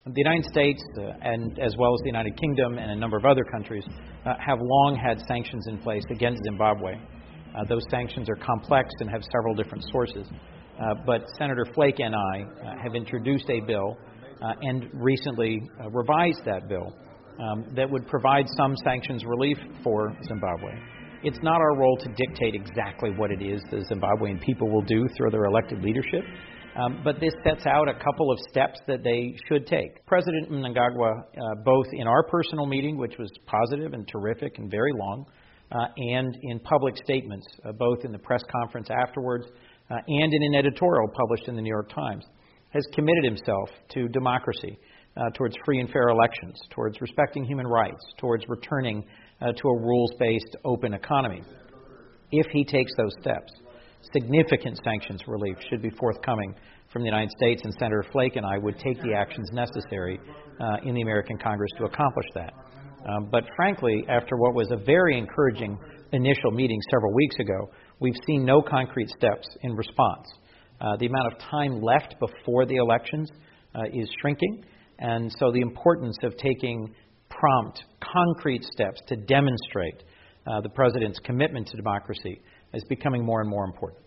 The United States, and as well as the United Kingdom and a number of other countries, have long had sanctions in place against Zimbabwe. Those sanctions are complex and have several different sources. But Senator Flake and I have introduced a bill and recently revised that bill that would provide some sanctions relief for Zimbabwe. It's not our role to dictate exactly what it is the Zimbabwean people will do through their elected leadership. But this sets out a couple of steps that they should take. President Mnangagwa, both in our personal meeting, which was positive and terrific and very long, and in public statements, both in the press conference afterwards and in an editorial published in the New York Times, has committed himself to democracy, towards free and fair elections, towards respecting human rights, towards returning to a rules-based open economy. If he takes those steps, significant sanctions relief should be forthcoming from the United States, and Senator Flake and I would take the actions necessary in the American Congress to accomplish that. But frankly, after what was a very encouraging initial meeting several weeks ago, we've seen no concrete steps in response. The amount of time left before the elections is shrinking, and so the importance of taking prompt, concrete steps to demonstrate the President's commitment to democracy is becoming more and more important.